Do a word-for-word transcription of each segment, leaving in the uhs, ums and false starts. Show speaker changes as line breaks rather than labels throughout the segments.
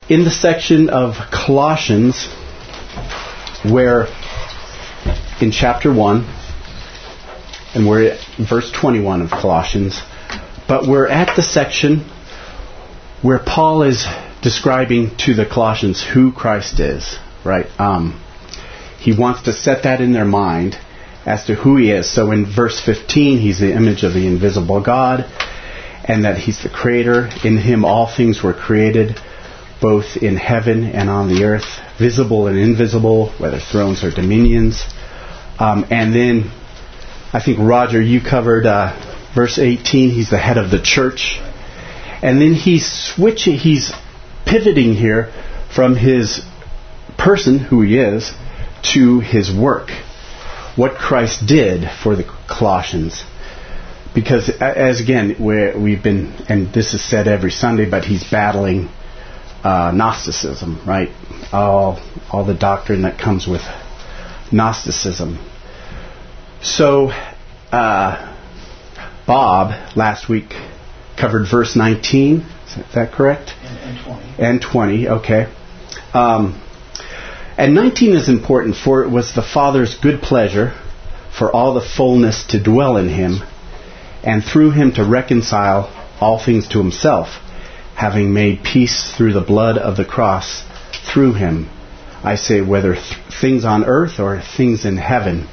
in the section of Colossians where in chapter one, and we're at verse twenty-one of Colossians, but we're at the section where Paul is describing to the Colossians who Christ is, right? Um, he wants to set that in their mind as to who he is. So in verse fifteen, he's the image of the invisible God, and that he's the creator. In him all things were created, both in heaven and on the earth, visible and invisible, whether thrones or dominions. Um, and then, I think, Roger, you covered uh, verse eighteen, he's the head of the church. And then he's switching, he's pivoting here from his person, who he is, to his work. What Christ did for the Colossians. Because, as again, we're, we've been, and this is said every Sunday, but he's battling uh, Gnosticism, right? All, all the doctrine that comes with Gnosticism. So, uh, Bob, last week, covered verse nineteen. Is that correct?
And, and twenty.
And twenty, okay. Um, and nineteen is important, for it was the Father's good pleasure for all the fullness to dwell in him, and through him to reconcile all things to himself, having made peace through the blood of the cross through him. I say whether th- things on earth or things in heaven.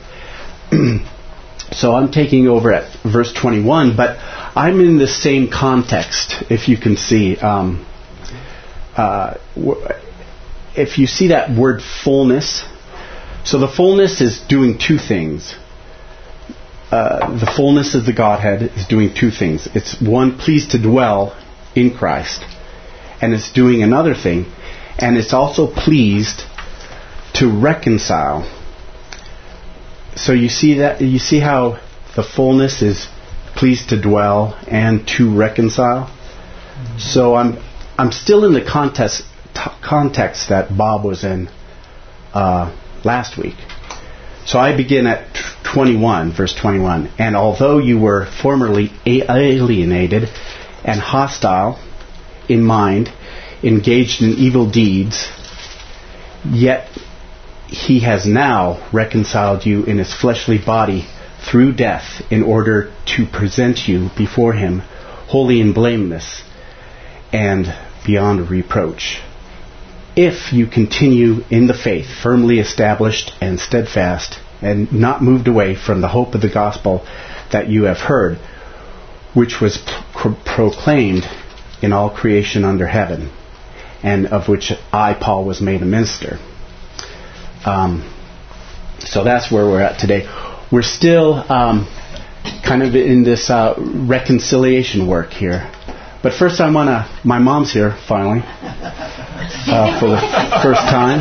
So I'm taking over at verse twenty-one, but I'm in the same context, if you can see. Um, uh, if you see that word fullness, so the fullness is doing two things. Uh, the fullness of the Godhead is doing two things. It's one, pleased to dwell in Christ, and it's doing another thing, and it's also pleased to reconcile. So you see that, you see how the fullness is pleased to dwell and to reconcile. Mm-hmm. So I'm I'm still in the context t- context that Bob was in uh, last week. So I begin at twenty-one, verse twenty-one. And although you were formerly alienated and hostile in mind, engaged in evil deeds, yet he has now reconciled you in his fleshly body through death, in order to present you before him holy and blameless and beyond reproach. If you continue in the faith, firmly established and steadfast, and not moved away from the hope of the gospel that you have heard, which was pro- proclaimed in all creation under heaven, and of which I, Paul, was made a minister. Um, so that's where we're at today. We're still um, kind of in this uh, reconciliation work here. But first I want to... My mom's here, finally, uh, for the first time.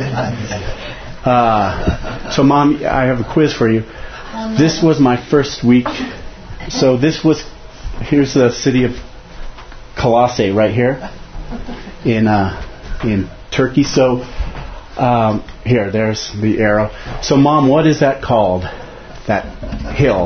Uh, so, Mom, I have a quiz for you. This was my first week. So this was... Here's the city of Colossae right here in uh, in Turkey. So... Um, here, there's the arrow. So, Mom, what is that called? That hill?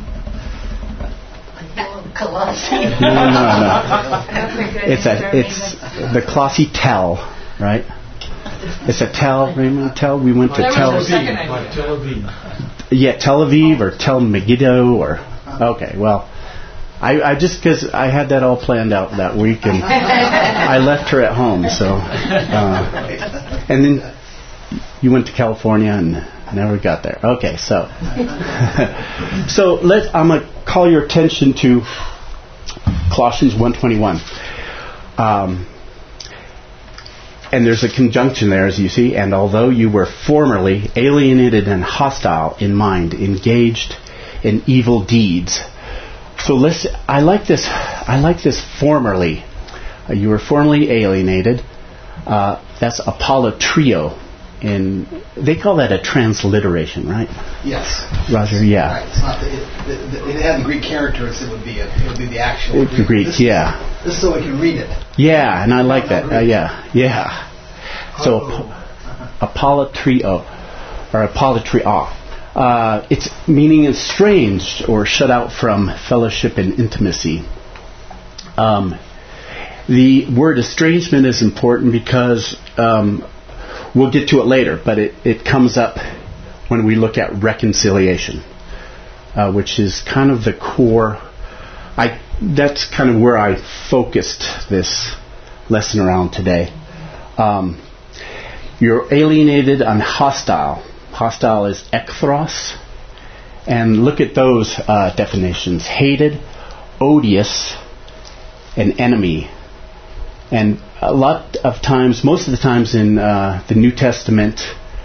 Colossae.
No, no, no. It's a, it's the Colossae Tell, right? It's a Tell. Remember Tell? We went to Tel
Aviv. Tel Aviv.
Yeah, Tel Aviv or Tel Megiddo or. Okay, well, I, I just because I had that all planned out that week, and I left her at home. So, uh, and then you went to California and never got there. Okay, so so let I'm gonna call your attention to Colossians one twenty-one, um, and there's a conjunction there, as you see. And although you were formerly alienated and hostile in mind, engaged in evil deeds. So let's. I like this. I like this. Formerly, uh, you were formerly alienated. Uh, that's apollatrio. In they call that a transliteration, right?
Yes.
Roger. Yeah.
Right. It's not the, it, the, it had the Greek characters. It would be a, it would be the actual
Greek. Greek
this,
yeah.
This is so we can read it.
Yeah, and I like that. Uh, yeah. Yeah. So apollatrio or apollatria. Uh, its meaning is estranged or shut out from fellowship and intimacy. Um, the word estrangement is important because um, we'll get to it later, but it, it comes up when we look at reconciliation, uh, which is kind of the core. I that's kind of where I focused this lesson around today. Um, you're alienated and hostile. Hostile is ekthros. And look at those uh, definitions. Hated, odious, an enemy. And a lot of times, most of the times in uh, the New Testament,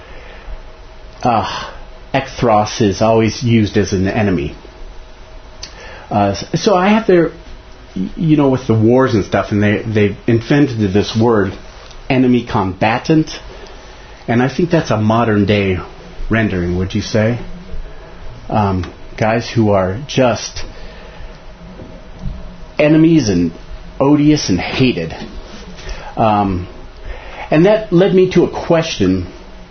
uh, ekthros is always used as an enemy. Uh, so I have there, you know, with the wars and stuff, and they, they've invented this word, enemy combatant. And I think that's a modern day rendering, would you say? Um, guys who are just enemies and odious and hated. Um, and that led me to a question.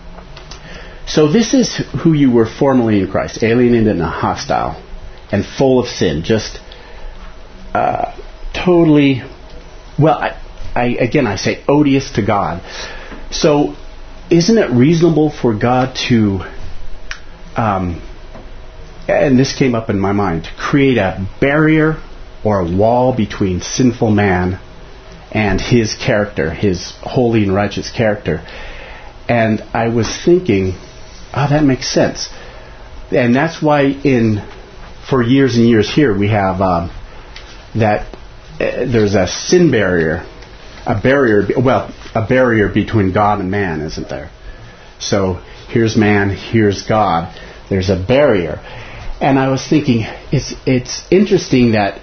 So this is who you were formerly in Christ, alienated and hostile and full of sin. Just uh, totally, well, I, I, again, I say odious to God. So isn't it reasonable for God to... Um, and this came up in my mind, to create a barrier or a wall between sinful man and his character, his holy and righteous character. And I was thinking, oh, that makes sense. And that's why in for years and years here we have um, that uh, there's a sin barrier, a barrier, well, a barrier between God and man, isn't there? So here's man, here's God. There's a barrier. And I was thinking, it's it's interesting that,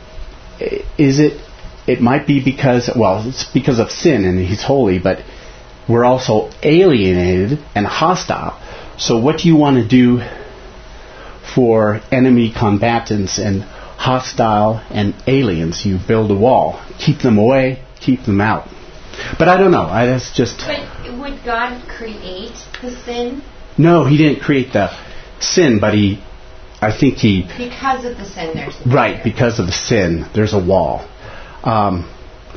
is it, it might be because, well, it's because of sin and he's holy, but we're also alienated and hostile. So what do you want to do for enemy combatants and hostile and aliens? You build a wall. Keep them away, keep them out. But I don't know. I, that's just...
But would God create the sin?
No, he didn't create the sin, but he... I think he...
Because of the sin, there's a
Right, because of the sin, there's a wall. Um,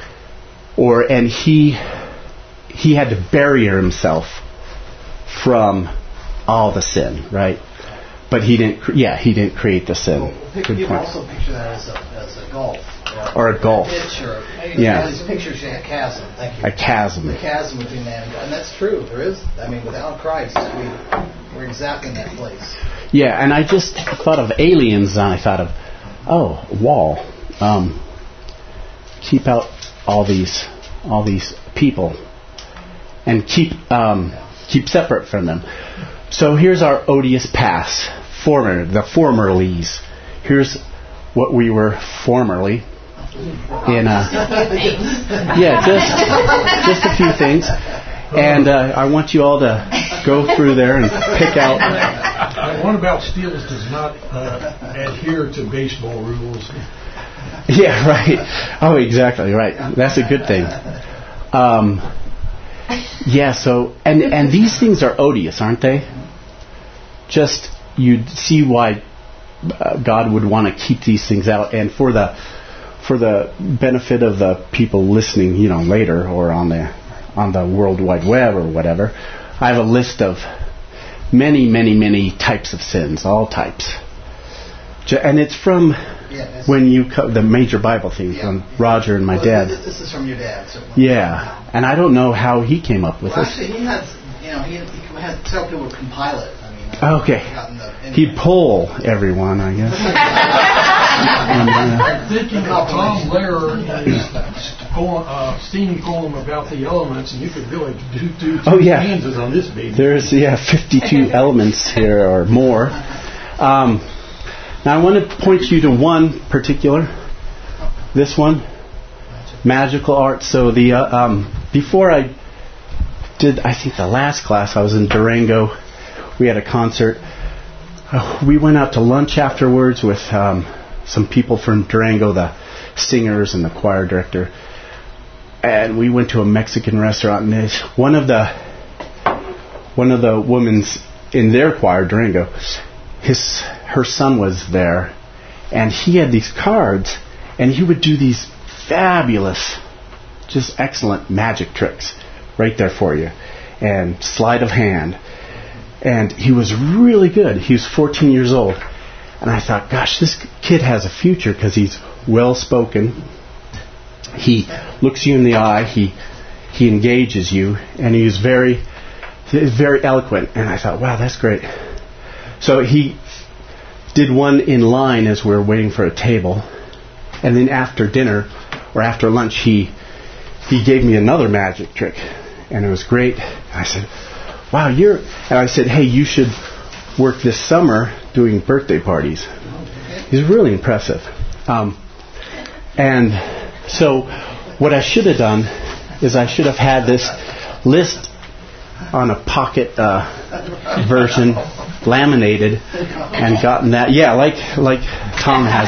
or and he he had to barrier himself from all the sin, right? But he didn't. Yeah, he didn't create the sin.
Well, pick, you can also picture that as a, as a gulf.
Or, or a gulf.
A ditch or,
yeah.
All these pictures, a chasm. Thank you.
A chasm.
The chasm between man and God, and that's true. There is. I mean, without Christ, we we're exactly in that place.
Yeah, and I just thought of aliens, and I thought of, oh, wall. Um, keep out all these, all these people, and keep um, keep separate from them. So here's our odious past, former, the formerlies. Here's what we were formerly. In a, yeah, just just a few things. And uh, I want you all to go through there and pick out.
One about Steels does not uh, adhere to baseball rules.
Yeah, right. Oh, exactly, right. That's a good thing. Um, yeah, so, and, and these things are odious, aren't they? Just, you'd see why uh, God would want to keep these things out. And for the for the benefit of the people listening, you know, later or on the on the World Wide Web or whatever, I have a list of many, many, many types of sins, all types. And it's from
yeah,
when you co- the major Bible thing
yeah,
from
yeah.
Roger and my
well,
dad.
This, this is from your dad, certainly.
Yeah, and I don't know how he came up with
well,
this.
actually, he had, you know, he had, he had several people compile it. I mean, uh,
Okay.
the,
He'd poll everyone, I guess. and, uh,
I'm thinking of Tom Lehrer and his poem, uh, steam poem about the elements, and you could really do, do two
oh, yeah.
stanzas on this baby.
There's, yeah, fifty-two elements here or more. Um, now I want to point you to one particular, this one, magical art. So the uh, um, before I did, I think the last class, I was in Durango. We had a concert. Uh, we went out to lunch afterwards with um, some people from Durango, the singers and the choir director. And we went to a Mexican restaurant, and this, one of the one of the women's in their choir, Durango, his her son was there, and he had these cards, and he would do these fabulous just excellent magic tricks right there for you, and sleight of hand. And he was really good. He was fourteen years old. And I thought, gosh, this kid has a future because he's well-spoken. He looks you in the eye. He he engages you, and he's very, he's very eloquent. And I thought, wow, that's great. So he did one in line as we were waiting for a table, and then after dinner or after lunch, he he gave me another magic trick, and it was great. I said, wow, you're... And I said, hey, you should work this summer doing birthday parties. He's really impressive. Um, and so what I should have done is I should have had this list on a pocket uh, version, laminated, and gotten that. Yeah, like like Tom has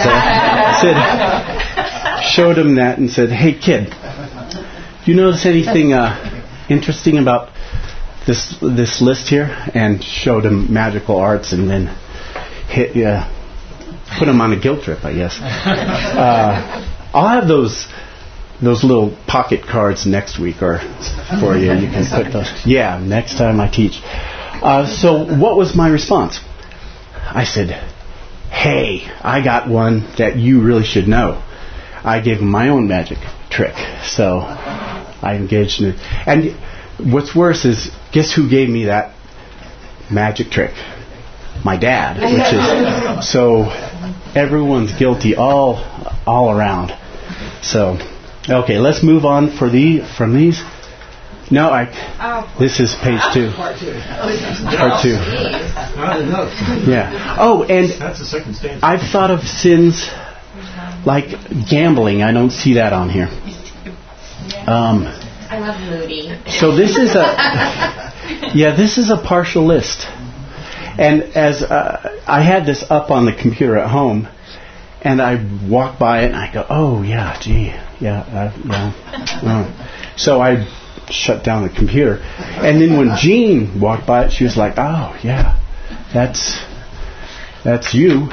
that. Said, showed him that and said, hey, kid, do you notice anything uh, interesting about this this list here? And showed him magical arts, and then hit yeah, put him on a guilt trip, I guess. Uh, I'll have those those little pocket cards next week, or for you. You can put those. Yeah, next time I teach. Uh, so what was my response? I said, hey, I got one that you really should know. I gave him my own magic trick, so I engaged in it. And what's worse is, guess who gave me that magic trick? My dad, which is, so everyone's guilty all all around. So, okay, let's move on for the from these. No, I. Oh. This is page two. Part two. Part two.
Not enough.
Yeah. Oh, and
that's the second stanza.
I've thought of sins like gambling. I don't see that on here. Um,
I love Moody.
So this is a. Yeah, this is a partial list. And as uh, I had this up on the computer at home, and I walk by it and I go, oh yeah, gee, yeah, uh, yeah. Uh. So I shut down the computer, and then when Jean walked by it, she was like, oh yeah, that's that's you.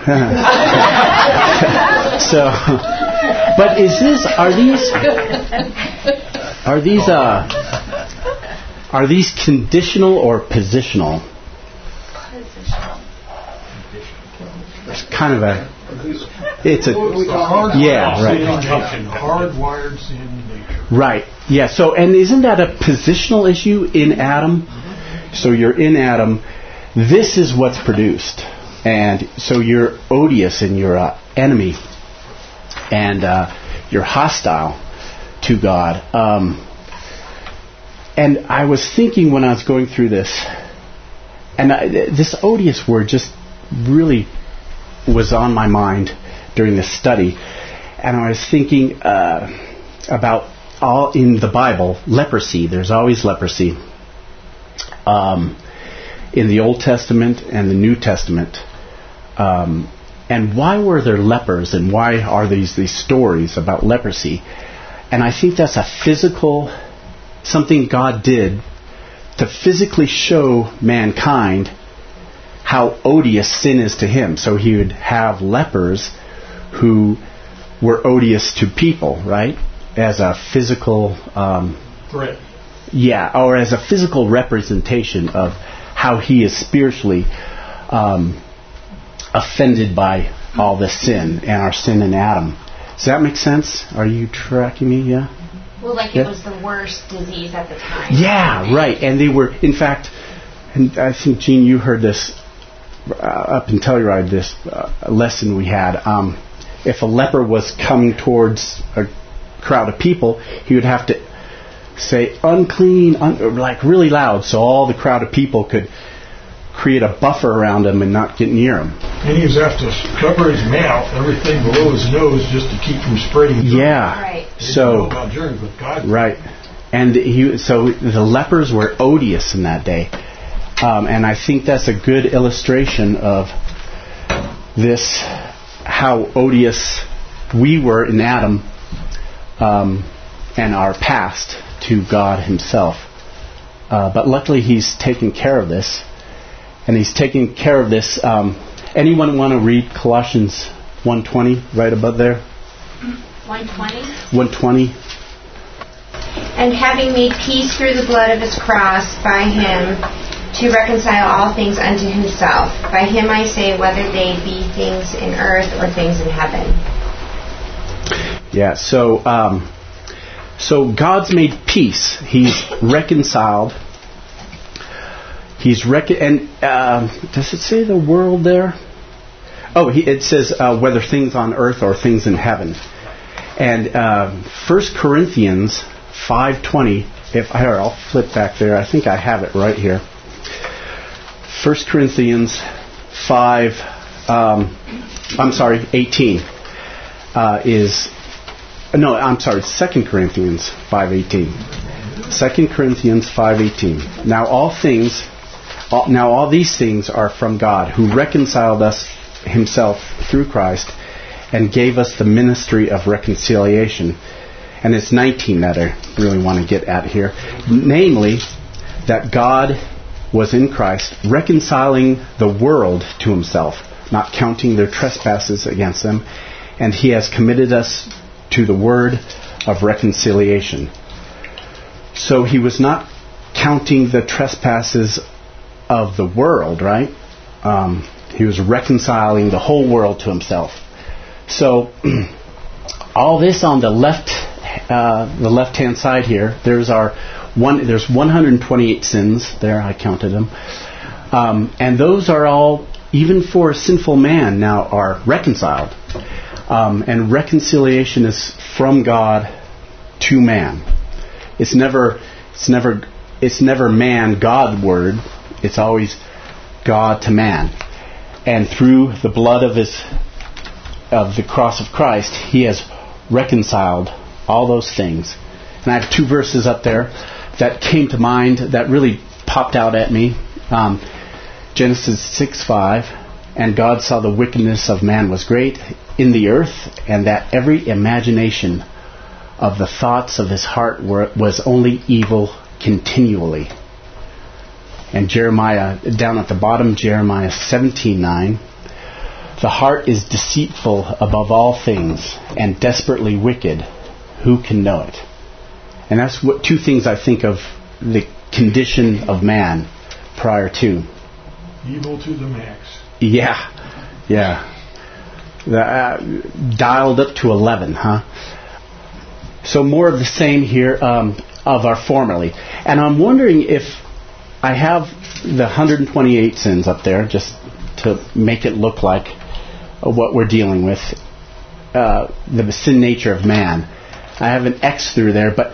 So, but is this? Are these? Are these? Uh, are these conditional or positional? It's kind of a. It's a. Yeah, right.
Hardwired sin nature.
Right. Yeah. So, and isn't that a positional issue in Adam? So you're in Adam. This is what's produced, and so you're odious and you're an enemy, and uh, you're hostile to God. Um, and I was thinking when I was going through this, and I, this odious word just really was on my mind during this study, and I was thinking uh, about all in the Bible, leprosy. There's always leprosy um, in the Old Testament and the New Testament. Um, and why were there lepers, and why are these these stories about leprosy? And I think that's a physical, something God did to physically show mankind how odious sin is to him. So he would have lepers who were odious to people, right? As a physical... Um,
threat.
Yeah, or as a physical representation of how he is spiritually um, offended by all this sin and our sin in Adam. Does that make sense? Are you tracking me? Yeah?
Well, like
yeah?
It was the worst disease at the time.
Yeah, right. And they were, in fact, and I think, Gene, you heard this uh, up in Telluride, this uh, lesson we had. Um, if a leper was coming towards a crowd of people, he would have to say, unclean, un- like really loud, so all the crowd of people could create a buffer around him and not get near him.
And he was have to cover his mouth, everything below his nose, just to keep from spreading.
Yeah.
Right.
So,
about germs, but God.
Right. And he, so the lepers were odious in that day. Um, and I think that's a good illustration of this, how odious we were in Adam um, and our past to God himself. Uh, but luckily he's taken care of this. And he's taking care of this. Um, anyone want to read Colossians one twenty right above there?
one twenty?
one twenty.
And having made peace through the blood of his cross by him, to reconcile all things unto himself. By him I say, whether they be things in earth or things in heaven.
Yeah, so um, so God's made peace. He's reconciled. He's rec- and uh, does it say the world there? Oh, he, it says uh, whether things on earth or things in heaven. And uh, First Corinthians five twenty. If here, I'll flip back there. I think I have it right here. First Corinthians five. Um, I'm sorry, eighteen uh, is. No, I'm sorry. Second Corinthians five eighteen. Second Corinthians five eighteen. Now all things, all, now all these things are from God, who reconciled us Himself through Christ, and gave us the ministry of reconciliation. And it's nineteen that I really want to get at here. Namely, that God was in Christ, reconciling the world to Himself, not counting their trespasses against them, and He has committed us to the word of reconciliation. So He was not counting the trespasses of the world, right? Um, he was reconciling the whole world to Himself. So all this on the left, uh, the left-hand side here. There's our one. There's one hundred twenty-eight sins there. I counted them, um, and those are all, even for a sinful man, now are reconciled. Um, and reconciliation is from God to man. It's never, it's never, it's never man God word. It's always God to man. And through the blood of His, of the cross of Christ, He has reconciled all those things. And I have two verses up there that came to mind that really popped out at me. Um, Genesis six five. And God saw the wickedness of man was great in the earth, and that every imagination of the thoughts of his heart were, was only evil continually. And Jeremiah, down at the bottom, Jeremiah seventeen nine. The heart is deceitful above all things, and desperately wicked. Who can know it? And that's what two things I think of the condition of man prior to.
Evil to the max.
Yeah, yeah. The, uh, dialed up to eleven, huh? So more of the same here um, of our formerly. And I'm wondering if I have the one hundred twenty-eight sins up there, just to make it look like what we're dealing with, uh, the sin nature of man. I have an X through there, but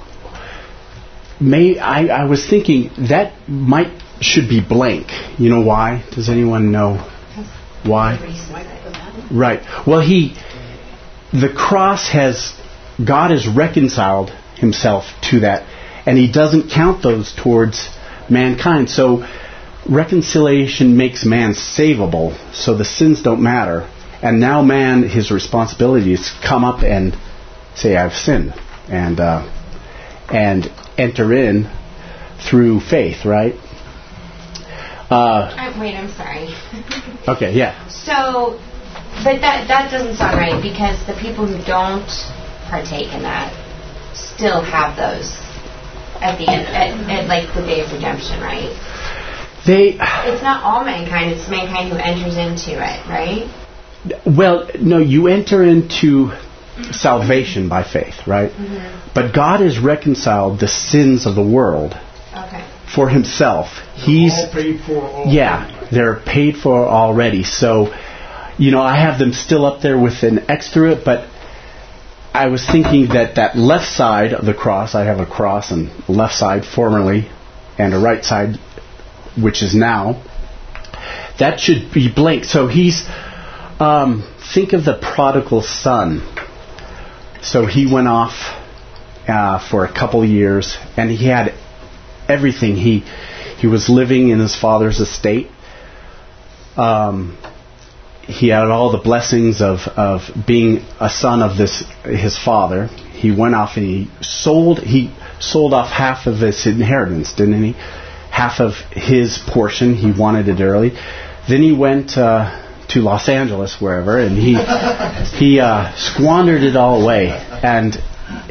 may I, I was thinking that might should be blank. You know why? Does anyone know why? Right. Well, he, the cross has, God has reconciled Himself to that, and He doesn't count those towards mankind. So reconciliation makes man savable, so the sins don't matter. And now man, his responsibility is to come up and say, I've sinned, and uh, and enter in through faith, right? Uh,
Uh, wait, I'm sorry.
okay, yeah.
So, but that that doesn't sound right, because the people who don't partake in that still have those at the end, at, at like the day of redemption, right?
They.
It's not all mankind; it's mankind who enters into it, right?
Well, no, you enter into salvation by faith, right?
Mm-hmm.
But God has reconciled the sins of the world.
Okay.
For Himself. He's
all paid for already.
Yeah, they're paid for already. So, you know, I have them still up there with an X through it, but I was thinking that that left side of the cross, I have a cross and left side formerly, and a right side, which is now, that should be blank. So he's, um, think of the prodigal son. So he went off uh, for a couple years, and he had everything. He he was living in his father's estate. Um, he had all the blessings of, of being a son of this his father. He went off and he sold he sold off half of his inheritance, didn't he? Half of his portion. He wanted it early. Then he went uh, to Los Angeles, wherever, and he he uh, squandered it all away. And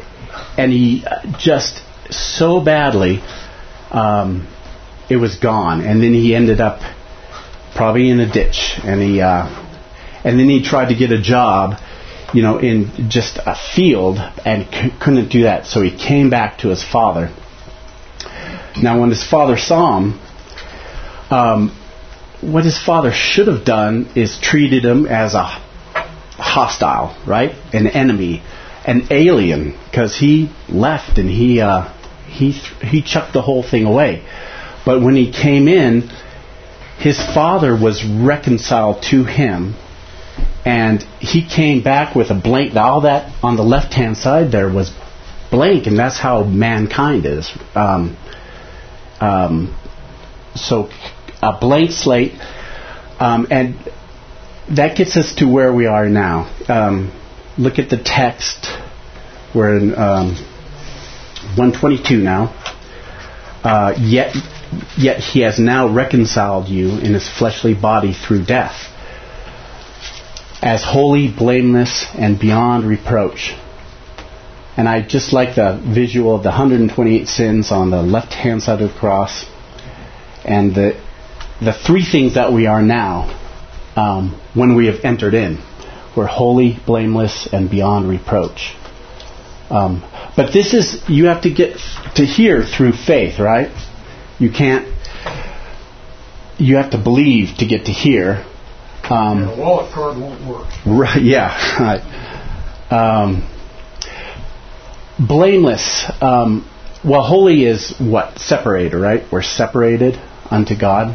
and he just so badly, um, it was gone. And then he ended up probably in a ditch, and he, uh, and then he tried to get a job, you know, in just a field, and c- couldn't do that. So he came back to his father. Now, when his father saw him, um, what his father should have done is treated him as a hostile, right? An enemy, an alien, because he left and he uh, he he chucked the whole thing away. But when he came in, his father was reconciled to him, and he came back with a blank. All that on the left-hand side there was blank, and that's how mankind is. Um, um, so a blank slate, um, and that gets us to where we are now. Um, look at the text. We're in um, one twenty-two now. Uh, yet, yet he has now reconciled you in his fleshly body through death, as holy, blameless, and beyond reproach. And I just like the visual of the one hundred twenty-eight sins on the left-hand side of the cross, and the the three things that we are now um, when we have entered in. We're holy, blameless, and beyond reproach. Um, but this is, you have to get to here through faith, right? You can't, you have to believe to get to here. Um,
and a wallet card won't work.
Right, yeah. um, blameless. Um, well, holy is what? Separated, right? We're separated unto God.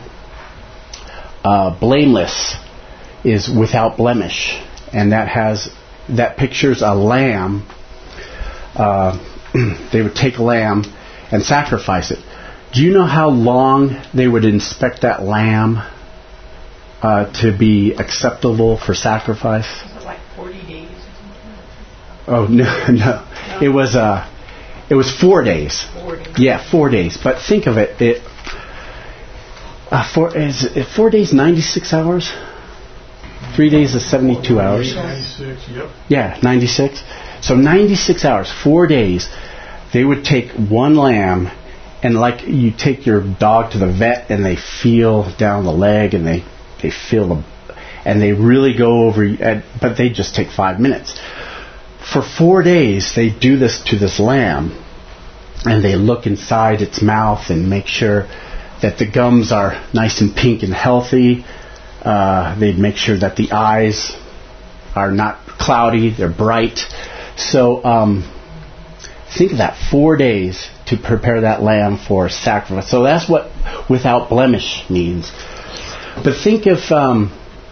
Uh, blameless is without blemish, and that has that pictures a lamb. Uh, they would take a lamb and sacrifice it. Do you know how long they would inspect that lamb uh, to be acceptable for sacrifice?
Was it like forty days or something?
Oh no, no, it was uh, it was four days.
Four days.
Yeah, four days. But think of it. It uh, four is it four days, ninety-six hours. Three days is seventy-two hours.
ninety-six, yep.
Yeah, ninety-six. So ninety-six hours, four days. They would take one lamb, and like you take your dog to the vet, and they feel down the leg, and they they feel the, and they really go over. But they just take five minutes. For four days, they do this to this lamb, and they look inside its mouth and make sure that the gums are nice and pink and healthy. Uh, they'd make sure that the eyes are not cloudy, they're bright. So um, think of that, four days to prepare that lamb for sacrifice. So that's what without blemish means. But think if um,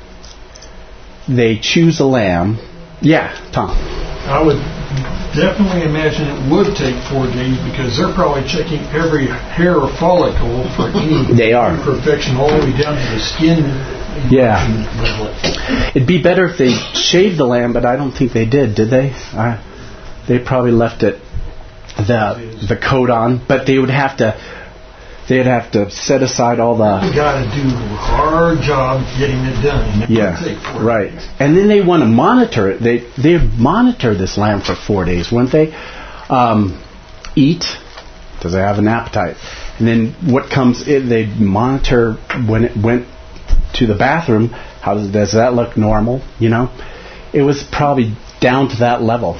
they choose a lamb. Yeah, Tom.
I would definitely imagine it would take four days because they're probably checking every hair or follicle for any
they are.
imperfection all the way down to the skin.
Yeah. It'd be better if they shaved the lamb, but I don't think they did, did they? Uh, they probably left it the the coat on, but they would have to they'd have to set aside all the.
You got to do a hard job getting it done. It
yeah,
take four
right.
days.
And then they want to monitor it. They they monitor this lamb for four days, wouldn't they? Um, eat. Does it have an appetite? And then what comes in? They monitor when it went to the bathroom. How does, does that look normal? You know, it was probably down to that level.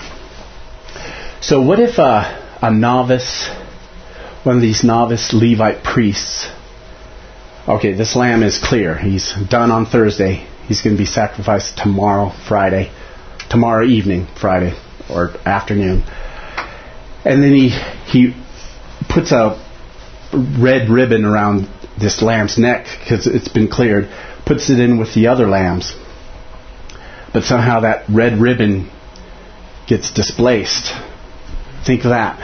So what if a, a novice, one of these novice Levite priests, okay, this lamb is clear. He's done on Thursday. He's going to be sacrificed tomorrow, Friday, tomorrow evening, Friday, or afternoon. And then he he puts a red ribbon around this lamb's neck because it's been cleared, puts it in with the other lambs. But somehow that red ribbon gets displaced. Think of that.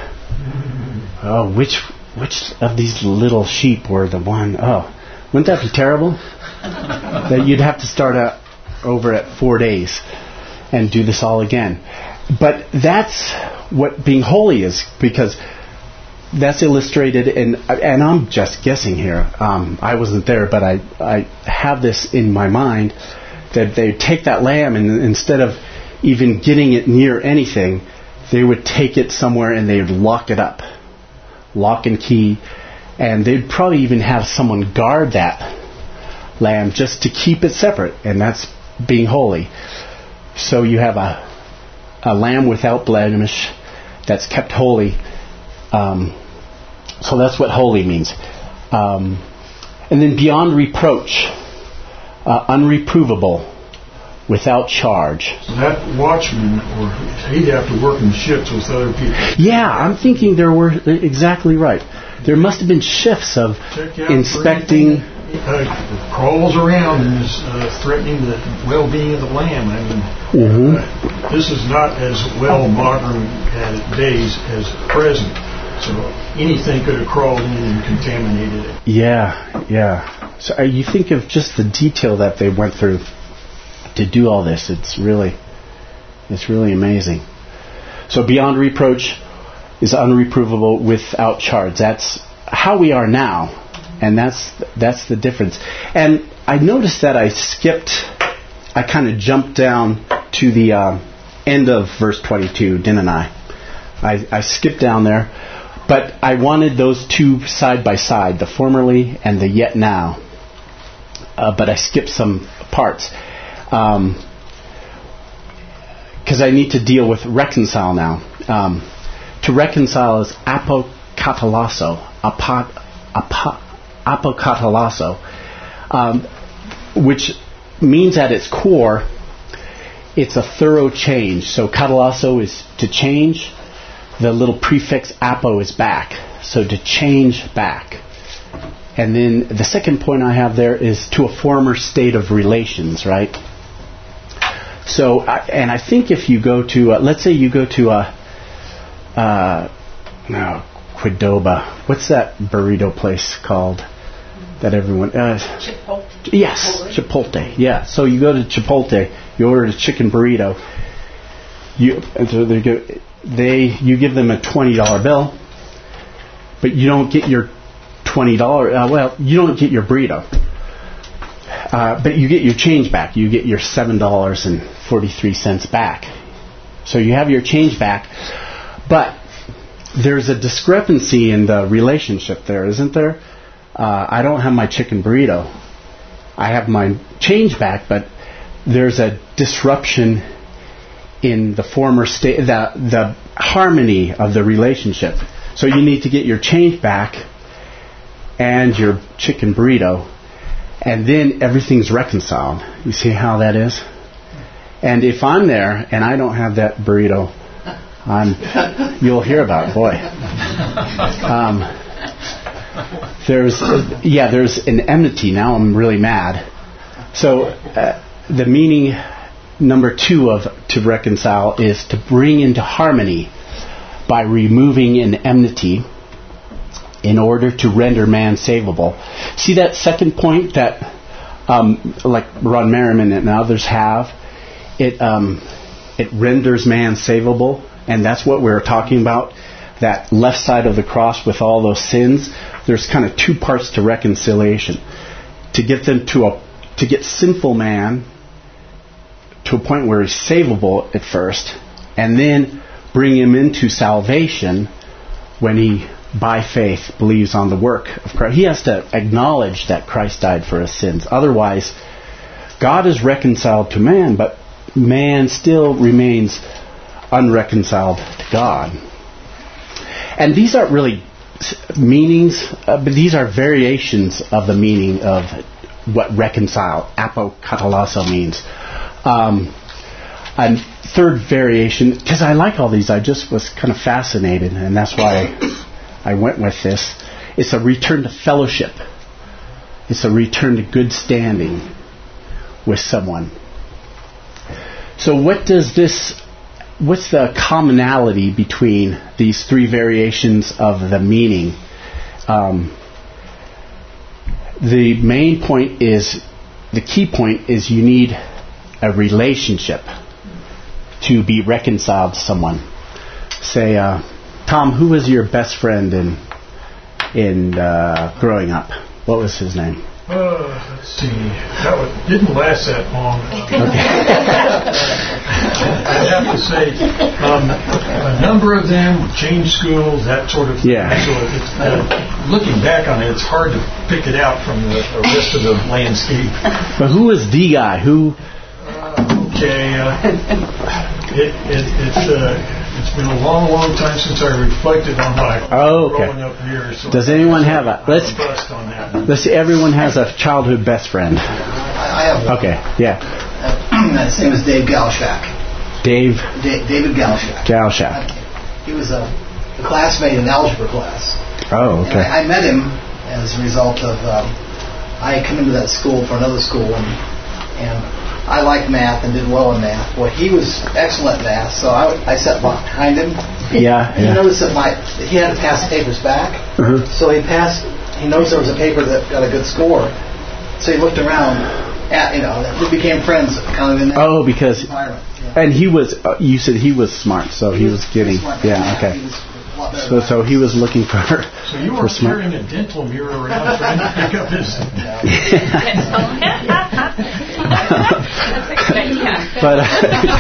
Oh, which which of these little sheep were the one? Oh, wouldn't that be terrible? That you'd have to start out over at four days and do this all again. But that's what being holy is, because that's illustrated in, and I'm just guessing here. Um, I wasn't there, but I I have this in my mind that they take that lamb and instead of even getting it near anything, they would take it somewhere and they would lock it up, lock and key, and they'd probably even have someone guard that lamb just to keep it separate, and that's being holy. So you have a a lamb without blemish that's kept holy. Um, so that's what holy means. Um, and then beyond reproach, uh, unreprovable, without charge.
So that watchman, or he'd have to work in shifts with other people.
Yeah, I'm thinking there were exactly right. There must have been shifts of inspecting.
Uh, crawls around and is uh, threatening the well-being of the lamb. I mean,
Mm-hmm.
uh, this is not as well modern at days as present. So anything could have crawled in and contaminated it.
Yeah, yeah. So uh, you think of just the detail that they went through to do all this. It's really, it's really amazing. So beyond reproach is unreprovable without charge. That's how we are now. And that's that's the difference. And I noticed that I skipped, I kind of jumped down to the uh, end of verse twenty-two, didn't I? I? I skipped down there. But I wanted those two side by side, the formerly and the yet now. Uh, but I skipped some parts. Um, because I need to deal with reconcile now. Um, to reconcile is apokatalasso. Apo, apo, apokatalasso, um, which means at its core, it's a thorough change. So katalasso is to change. The little prefix apo is back. So to change back. And then the second point I have there is to a former state of relations, right? So, I, and I think if you go to, uh, let's say you go to a, uh, no, Qdoba. What's that burrito place called that everyone... Uh,
Chipotle.
Yes, Chipotle. Yeah. So you go to Chipotle, you order a chicken burrito. You and so they go, they you give them a twenty dollar bill, but you don't get your twenty dollars. Uh, well, you don't get your burrito, uh, but you get your change back. You get your seven dollars and forty three cents back. So you have your change back, but there's a discrepancy in the relationship there, isn't there? Uh, I don't have my chicken burrito. I have my change back, but there's a disruption in the former state, the, the harmony of the relationship. So you need to get your change back and your chicken burrito, and then everything's reconciled. You see how that is? And if I'm there and I don't have that burrito, I'm, you'll hear about it, boy. Um, there's, yeah, there's an enmity. Now I'm really mad. So uh, the meaning number two of to reconcile is to bring into harmony by removing an enmity in order to render man savable. See that second point that, um, like Ron Merriman and others have, it um, it renders man savable. And that's what we're talking about, that left side of the cross with all those sins. There's kind of two parts to reconciliation. To get them to a, to get sinful man to a point where he's savable at first, and then bring him into salvation when he, by faith, believes on the work of Christ. He has to acknowledge that Christ died for his sins. Otherwise, God is reconciled to man, but man still remains unreconciled to God. And these aren't really meanings, uh, but these are variations of the meaning of what reconcile, apokatalasso, means. Um, and third variation, because I like all these, I just was kind of fascinated, and that's why I, I went with this. It's a return to fellowship. It's a return to good standing with someone. So what does this... What's the commonality between these three variations of the meaning? Um, the main point is, the key point is you need a relationship to be reconciled to someone. Say, uh, Tom, who was your best friend in in uh, growing up? What was his name?
Uh, let's see. That was, didn't last that long. I'd have to say um, a number of them changed schools, that sort of thing.
Yeah.
So it's, uh, looking back on it, it's hard to pick it out from the, the rest of the landscape.
But who is the guy? Who?
Uh, okay. Uh, it, it, it's uh, it's been a long, long time since I reflected on my
Oh, okay.
growing up here. So
Does anyone have a? Let's.
I'm a bust on that.
Let's see. Everyone has a childhood best friend.
I, I have one.
Okay. Yeah.
Uh, his name is Dave Galshak.
Dave
Da- David Galshak.
Galshak.
He was a, a classmate in algebra class.
Oh,
And
okay.
I, I met him as a result of um, I had come into that school for another school, and and I liked math and did well in math. Well, he was excellent at math, so I, I sat behind him.
Yeah.
And he
Yeah.
noticed that my he had to pass the papers back,
Uh-huh.
so he passed. He noticed there was a paper that got a good score, so he looked around at you know. We became friends, kind of in that
Oh, because
environment. Yeah.
and he was. Uh, you said he was smart, so he was getting.
smart.
Yeah. Okay.
He was a lot better
So
than I
so
was.
he was looking for her.
So you
for
were
smart.
carrying a dental mirror around trying to pick up his...
That's a good idea.
But uh,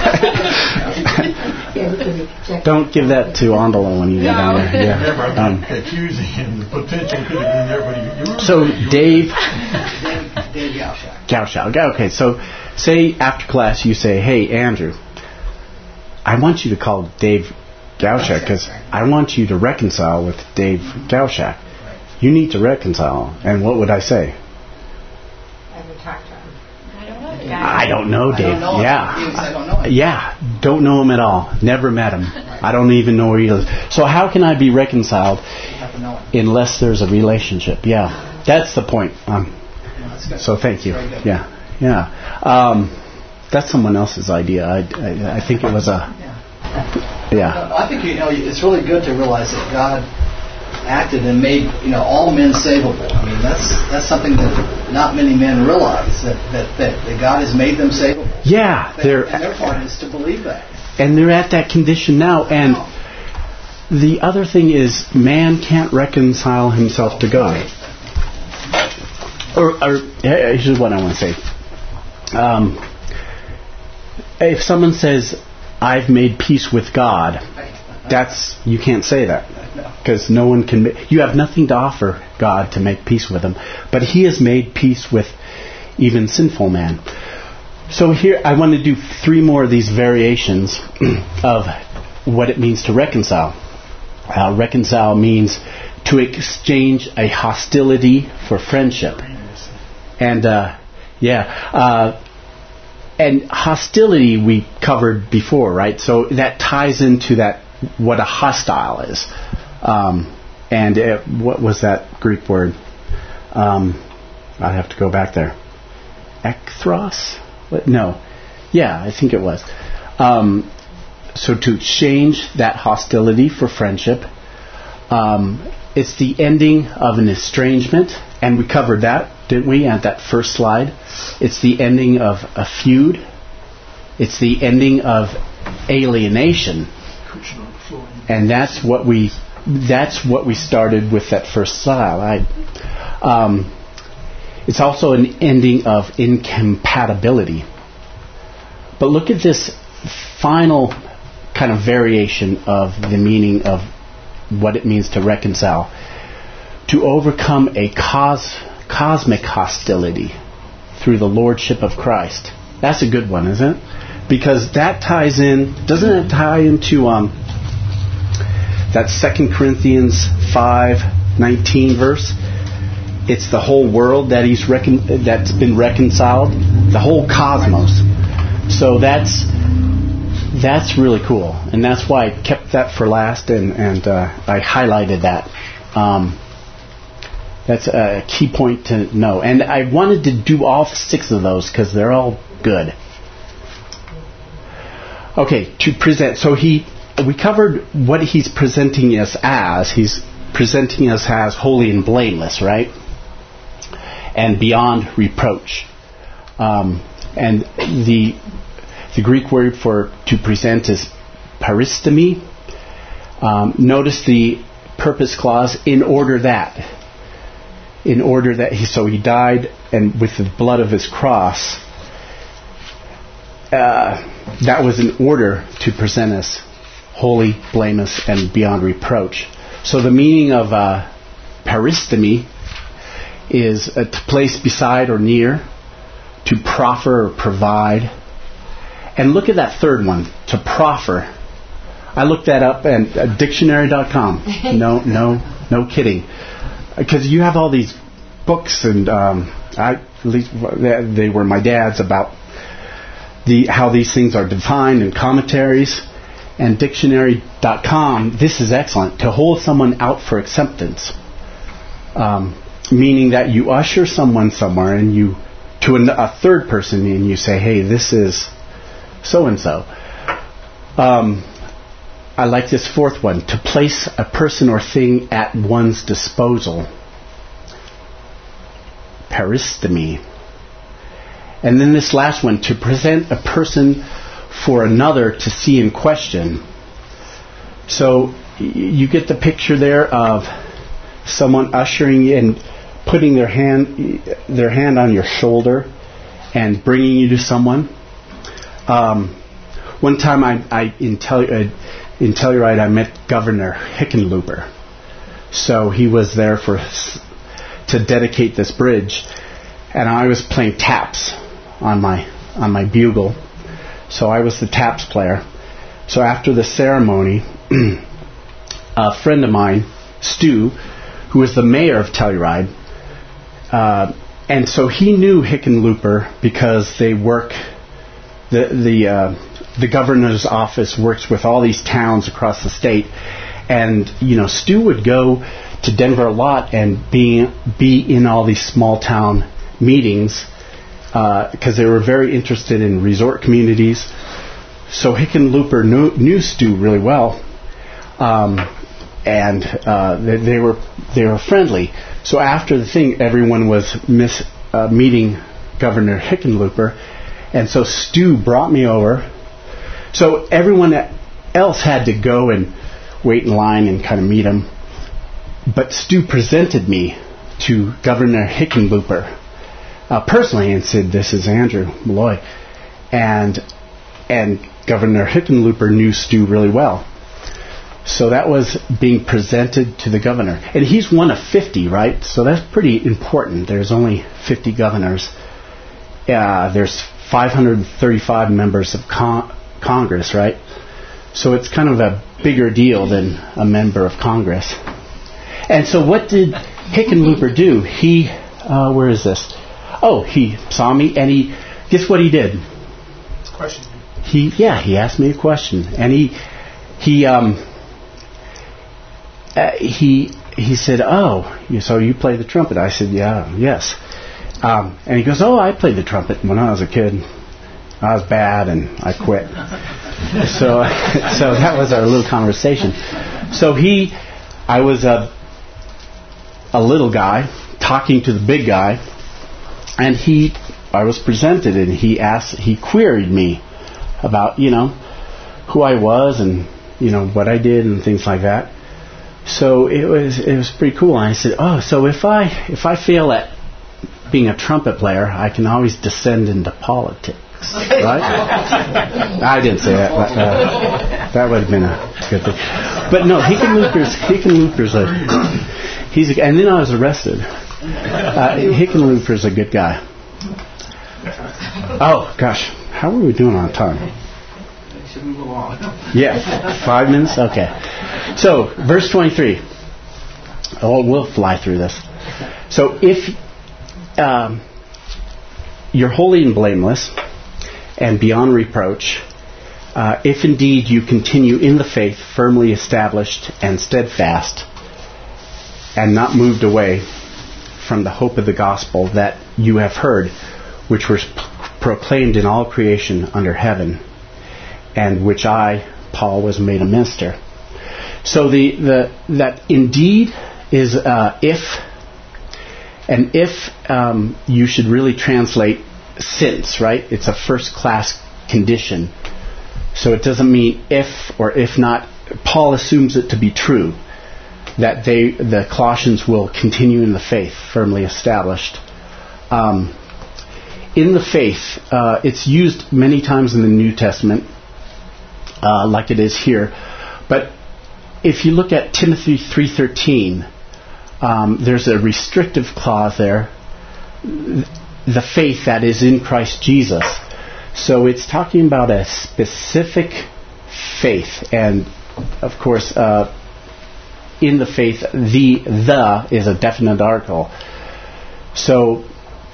don't give that to Andala when you get down there.
Remember,
Yeah.
I'm
Um,
not accusing him. The potential could have been there, but you, you were...
so
you were-
Dave
Dave, Dave Galshak.
Galshak. Okay. So say after class you say, "Hey Andrew, I want you to call Dave Galshak because I want you to reconcile with Dave Galshak. You need to reconcile." And what would I say?
Ever talk to him?
I don't know.
I don't know,
I
Dave.
don't know him.
Yeah.
He was, I don't know him.
Yeah, don't know him at all. Never met him. I don't even know where he lives. So how can I be reconciled
You have to know him.
unless there's a relationship? Yeah, that's the point. Um,
No, that's good.
so thank you.
Very good.
Yeah, yeah. Um, that's someone else's idea. I, I, I think it was a. Yeah.
No, I think you know it's really good to realize that God acted and made you know all men savable. I mean that's that's something that not many men realize that that, that, that God has made them savable.
Yeah, they're
and their part is to believe that.
and they're at that condition now. And the other thing is, man can't reconcile himself to God. Or, or here's what I want to say. Um, if someone says, "I've made peace with God," that's you can't say that because no one can. Ma- you have nothing to offer God to make peace with Him, but He has made peace with even sinful man. So here I want to do three more of these variations of what it means to reconcile. Uh, reconcile means to exchange a hostility for friendship. And, uh, yeah, uh, and hostility we covered before, right? So that ties into that, what a hostile is. Um, and uh, what was that Greek word? Um, I have to go back there. Ekthros? What? No. Yeah, I think it was. Um, so to exchange that hostility for friendship. Um, it's the ending of an estrangement, and we covered that, didn't we, at that first slide? It's the ending of a feud. It's the ending of alienation. And that's what we that's what we started with that first slide. Um, it's also an ending of incompatibility. But look at this final kind of variation of the meaning of what it means to reconcile. To overcome a cos- cosmic hostility through the lordship of Christ. That's a good one, isn't it? Because that ties in, doesn't it tie into um, that Second Corinthians five nineteen verse? It's the whole world that he's recon- that's been reconciled, the whole cosmos. So that's that's really cool, and that's why I kept that for last, and and uh, I highlighted that. Um, that's a key point to know, and I wanted to do all six of those because they're all good. Okay, to present. So he, we covered what he's presenting us as. He's presenting us as holy and blameless, right? And beyond reproach. Um, and the the Greek word for to present is paristemi. Um, notice the purpose clause, in order that. in order that he, so he died, and with the blood of his cross, uh, that was in order to present us holy, blameless, and beyond reproach. So the meaning of uh, paristemi is uh, to place beside or near, to proffer or provide. And look at that third one, to proffer. I looked that up at uh, dictionary dot com. No, no, no kidding. Because you have all these books, and um, I, at least they were my dad's, about the how these things are defined in commentaries. And dictionary dot com, this is excellent. To hold someone out for acceptance, um, meaning that you usher someone somewhere and you to a, a third person, and you say, "Hey, this is so and so." Um, I like this fourth one, to place a person or thing at one's disposal. Paristemi. And then this last one, to present a person for another to see and question. So y- you get the picture there of someone ushering you and putting their hand their hand on your shoulder and bringing you to someone. Um, one time I, I in, Tel- uh, in Telluride I met Governor Hickenlooper. So he was there for to dedicate this bridge, and I was playing taps on my on my bugle. So I was the taps player. So after the ceremony, a friend of mine, Stu, who was the mayor of Telluride, uh, and so he knew Hickenlooper because they work, the the uh, the governor's office works with all these towns across the state, and you know Stu would go to Denver a lot and be be in all these small town meetings, because uh, they were very interested in resort communities. So Hickenlooper knew, knew Stu really well, um, and uh, they, they were they were friendly. So after the thing, everyone was miss, uh, meeting Governor Hickenlooper, and so Stu brought me over. So everyone else had to go and wait in line and kind of meet him, but Stu presented me to Governor Hickenlooper Uh, personally, and said, "This is Andrew Malloy," and and Governor Hickenlooper knew Stu really well, so that was being presented to the governor, and he's one of fifty, right? So that's pretty important. There's only fifty governors. Uh, there's five hundred thirty-five members of con- Congress, right? So it's kind of a bigger deal than a member of Congress. And so, what did Hickenlooper do? He, uh, where is this? Oh, he saw me, and he, guess what he did?
Question.
He, yeah, he asked me a question, and he, he, um, uh, he, he said, "Oh, so you play the trumpet?" I said, "Yeah, yes." Um, and he goes, "Oh, I played the trumpet when I was a kid. I was bad, and I quit." so, so that was our little conversation. So he, I was a, a little guy talking to the big guy. And he, I was presented, and he asked, he queried me about, you know, who I was and, you know, what I did and things like that. So it was, it was pretty cool. And I said, "Oh, so if I, if I fail at being a trumpet player, I can always descend into politics, right?" I didn't say that, but uh, that would have been a good thing. But no, Hickenlooper's, Hickenlooper's a, he's a, and then I was arrested. Uh, Hickenlooper's a good guy. Oh, gosh. How are we doing on time?
Should we move on?
Yeah. Five minutes? Okay. So, verse twenty-three. Oh, we'll fly through this. So, if um, you're holy and blameless and beyond reproach, uh, if indeed you continue in the faith, firmly established and steadfast, and not moved away from the hope of the gospel that you have heard, which was p- proclaimed in all creation under heaven, and which I, Paul, was made a minister. So the, the that indeed is uh, if, and if um, you should really translate since, right? It's a first class condition. So it doesn't mean if or if not. Paul assumes it to be true. that they, the Colossians will continue in the faith, firmly established. Um, in the faith, uh, it's used many times in the New Testament, uh, like it is here. But if you look at Timothy three thirteen, um, there's a restrictive clause there. The faith that is in Christ Jesus. So it's talking about a specific faith, and of course, uh, in the faith, the the is a definite article. So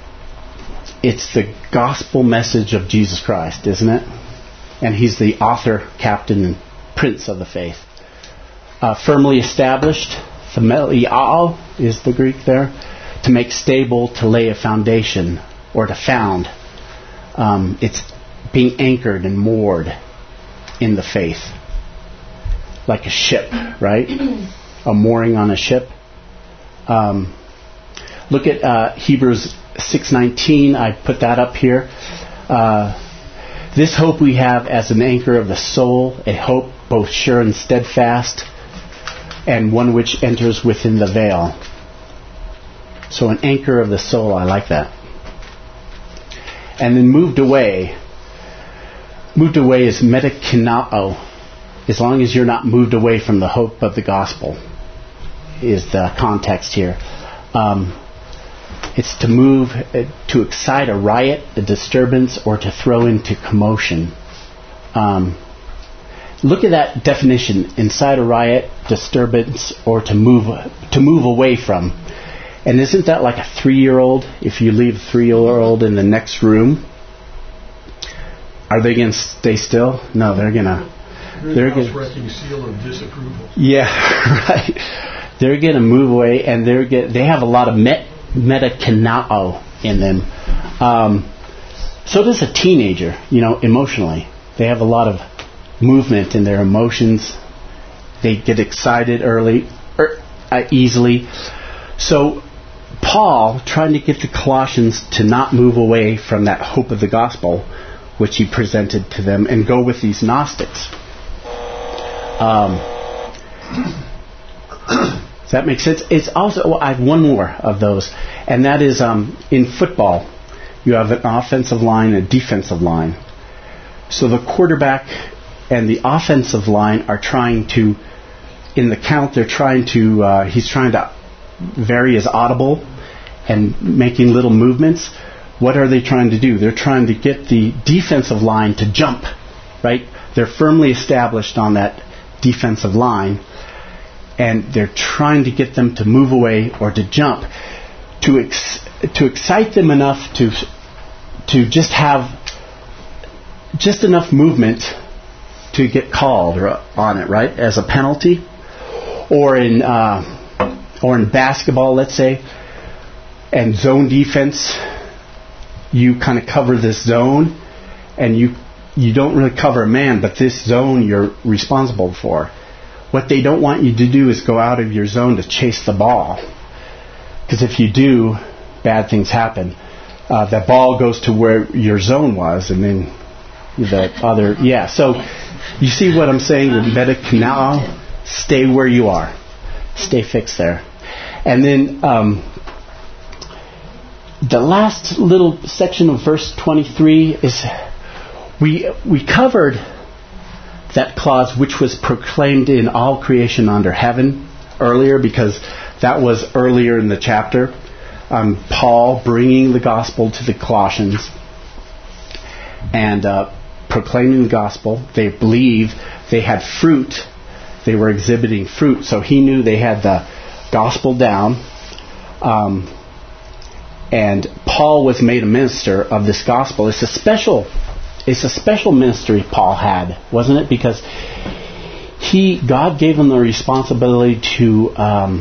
it's the gospel message of Jesus Christ, isn't it? And He's the author, captain, and prince of the faith. Uh, firmly established, themeliao is the Greek there. To make stable, to lay a foundation, or to found. Um, it's being anchored and moored in the faith. Like a ship, right? A mooring on a ship. Um, look at uh, Hebrews six nineteen. I put that up here. Uh, this hope we have as an anchor of the soul, a hope both sure and steadfast, and one which enters within the veil. So an anchor of the soul, I like that. And then moved away. Moved away is metakinao. As long as you're not moved away from the hope of the gospel, is the context here. Um, it's to move, uh, to excite a riot, a disturbance, or to throw into commotion. Um, look at that definition: incite a riot, disturbance, or to move to move away from. And isn't that like a three-year-old? If you leave a three-year-old in the next room, are they going to stay still? No, they're going to... They're going
to... seal of disapproval.
Yeah, right. They're going to move away, and they're get, they have a lot of met, metakinao in them. Um, so does a teenager, you know, emotionally. They have a lot of movement in their emotions. They get excited early, er, uh, easily. So Paul, trying to get the Colossians to not move away from that hope of the gospel, which he presented to them, and go with these Gnostics. Um, does that make sense? It's also, well, I have one more of those, and that is um, in football, you have an offensive line and a defensive line. So the quarterback and the offensive line are trying to, in the count, they're trying to, uh, he's trying to vary his audible and making little movements. What are they trying to do? They're trying to get the defensive line to jump, right? They're firmly established on that defensive line, and they're trying to get them to move away or to jump, to ex- to excite them enough to to just have just enough movement to get called or on it, right, as a penalty, or in uh, or in basketball, let's say, and zone defense. You kind of cover this zone, and you you don't really cover a man, but this zone you're responsible for. What they don't want you to do is go out of your zone to chase the ball, because if you do, bad things happen. Uh, the ball goes to where your zone was, and then the other, yeah. So you see what I'm saying? The metakinao, stay where you are, stay fixed there, and then. Um, The last little section of verse twenty-three is, we we covered that clause, which was proclaimed in all creation under heaven, earlier, because that was earlier in the chapter. Um, Paul bringing the gospel to the Colossians and uh, proclaiming the gospel. They believed they had fruit. They were exhibiting fruit, so he knew they had the gospel down. Um, And Paul was made a minister of this gospel. It's a special, it's a special ministry Paul had, wasn't it? Because he, God gave him the responsibility to um,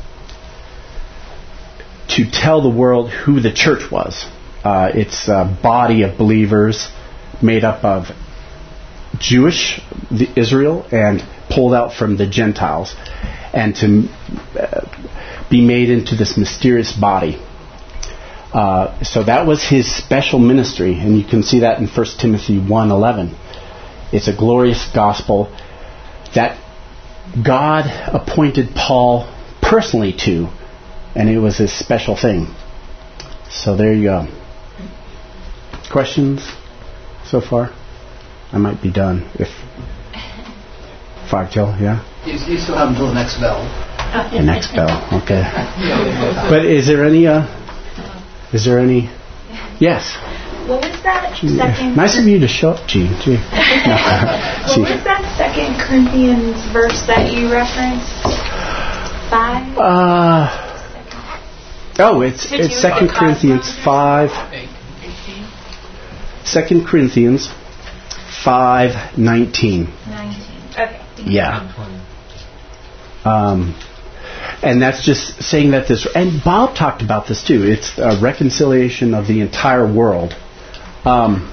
to tell the world who the church was. Uh, it's a body of believers made up of Jewish, the Israel, and pulled out from the Gentiles, and to uh, be made into this mysterious body. Uh, so that was his special ministry, and you can see that in First Timothy one eleven. It's a glorious gospel that God appointed Paul personally to, and it was his special thing. So there you go. Questions so far? I might be done if five till, yeah.
You, you still have until the next bell.
The next bell, okay. But is there any? Uh, is there any? Yes.
What was that second?
Nice of you to show up, Gene. Gee. No.
What
Gee.
was that Second Corinthians verse that you referenced? Five.
Uh. Oh, it's
Did
it's
you-
Second Corinthians five. Second Corinthians five nineteen.
Nineteen. Okay.
Yeah. Um, and that's just saying that this, and Bob talked about this too. It's a reconciliation of the entire world. Um,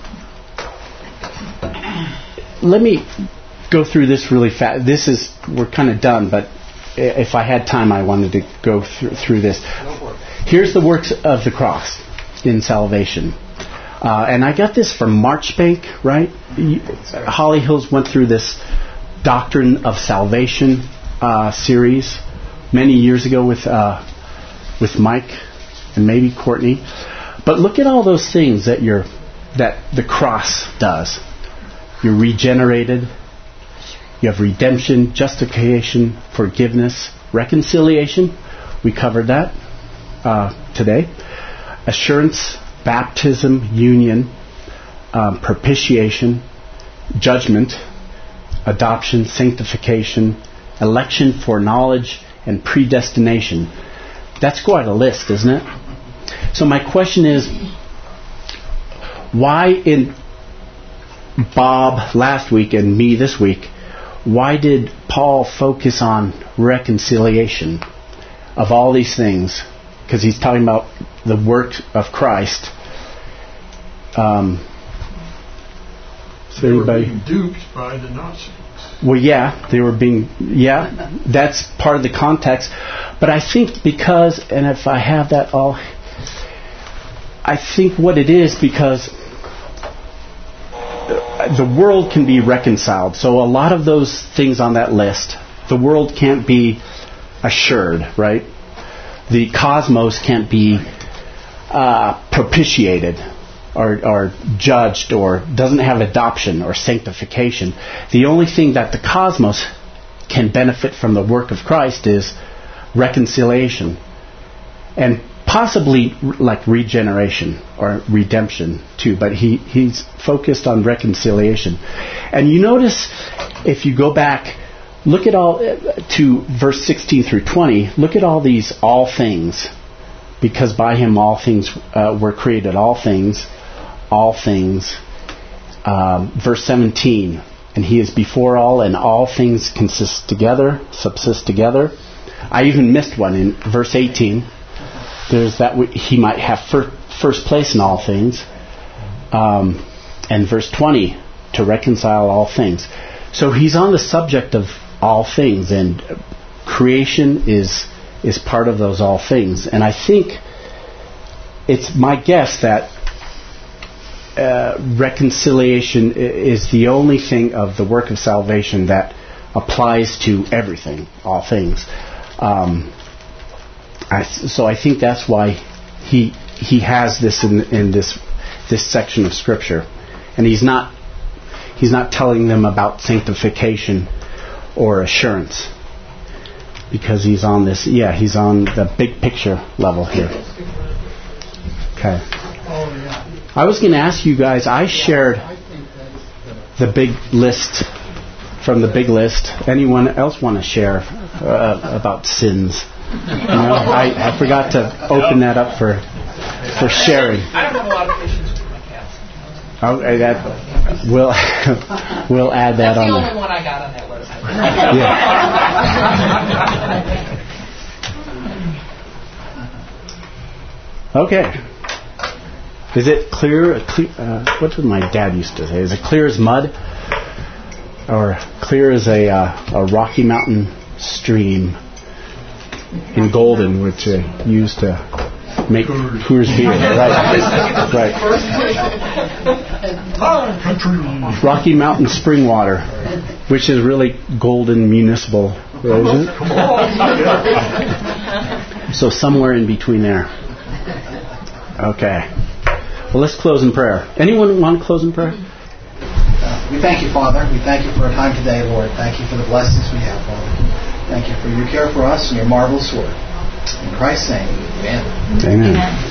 let me go through this really fast. This is, we're kind of done, but if I had time, I wanted to go through, through this. Here's the works of the cross in salvation. Uh, and I got this from Marchbank, right? Holly Hills went through this Doctrine of Salvation uh, series many years ago with uh, with Mike and maybe Courtney. But look at all those things that you're that the cross does. You're regenerated. You have redemption, justification, forgiveness, reconciliation. We covered that uh, today. Assurance, baptism, union, um, propitiation, judgment, adoption, sanctification, election, foreknowledge, and predestination. That's quite a list, isn't it? So my question is, why in Bob last week and me this week, why did Paul focus on reconciliation of all these things? Because he's talking about the work of Christ. Um,
They were
anybody?
being duped by the Nazis.
Well, yeah, they were being, yeah, that's part of the context. But I think because, and if I have that all, I think what it is because the world can be reconciled. So a lot of those things on that list, the world can't be assured, right? The cosmos can't be uh, propitiated. Or, or judged, or doesn't have adoption or sanctification. The only thing that the cosmos can benefit from the work of Christ is reconciliation, and possibly like regeneration or redemption too. But he, he's focused on reconciliation. And you notice if you go back, look at all to verse sixteen through twenty. Look at all these all things, because by him all things uh, were created. All things. All things. Um, verse seventeen, and he is before all, and all things consist together, subsist together. I even missed one in verse eighteen. There's that w- he might have fir- first place in all things. Um, and verse twenty, to reconcile all things. So he's on the subject of all things, and creation is is part of those all things. And I think it's my guess that Uh, reconciliation is the only thing of the work of salvation that applies to everything, all things. Um, I, so I think that's why he he has this in, in this this section of Scripture, and he's not he's not telling them about sanctification or assurance, because he's on this. Yeah, he's on the big picture level here. Okay. I was going to ask you guys, I shared the big list from the big list. Anyone else want to share uh, about sins? No, I, I forgot to open that up for for sharing.
I don't have a lot of patience with my cats.
Okay, that, we'll, we'll add that
That's
on
the
there.
only one I got on that list.
Yeah. Okay. Is it clear? clear uh, what did my dad used to say? Is it clear as mud, or clear as a uh, a Rocky Mountain stream in Golden, which they used to make Coors beer? Right, right.
Country.
Rocky Mountain spring water. which is really Golden Municipal. Isn't it? So somewhere in between there. Okay. Well, let's close in prayer. Anyone want to close in prayer?
Uh, we thank you, Father. We thank you for our time today, Lord. Thank you for the blessings we have, Father. Thank you for your care for us and your marvelous work. In Christ's name, amen.
Amen.
Amen.